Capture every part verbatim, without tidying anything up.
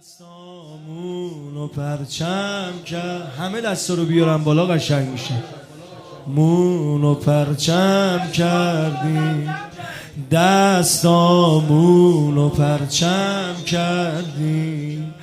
دستامونو پرچم کرد. همه دستا رو بیارم بالا قشنگ میشه. مونو پرچم کردیم، دستامونو پرچم کردیم،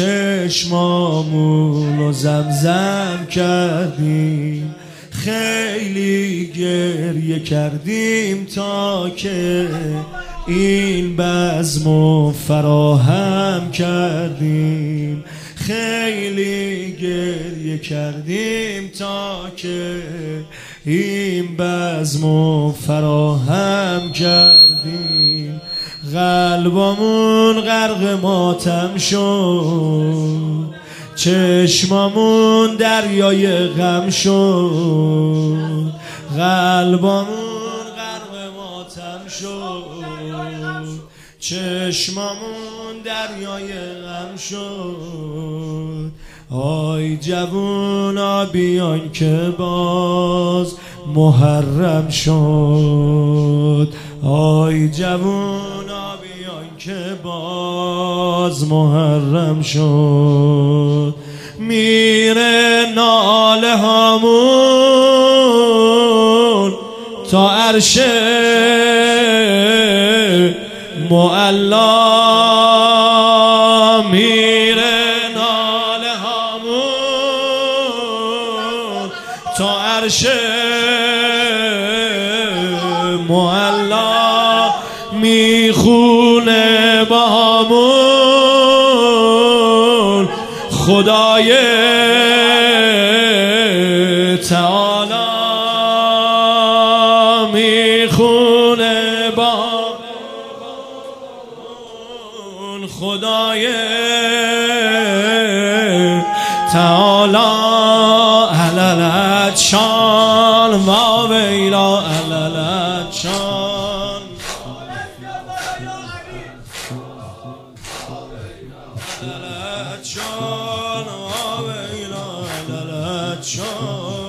چشمامونو زمزم کردیم، خیلی گریه کردیم تا که این بزمو فراهم کردیم، خیلی گریه کردیم تا که این بزمو فراهم کردیم. قلبمون غرق ماتم شد، چشمامون دریای غم شد، قلبمون غرق ماتم شد، چشمامون دریای غم شد. آی جوونا بیان که باز محرم شد، آی جوونا بیان که باز محرم شد. میره ناله هامون تا عرش معلا، میره ناله هامون تا عرش معلا، میخونه با همون خدای تعالی، میخونه با همون خدای تعالی. علالتشان و ویلا علالتشان، علالتشان و ویلا علالتشان.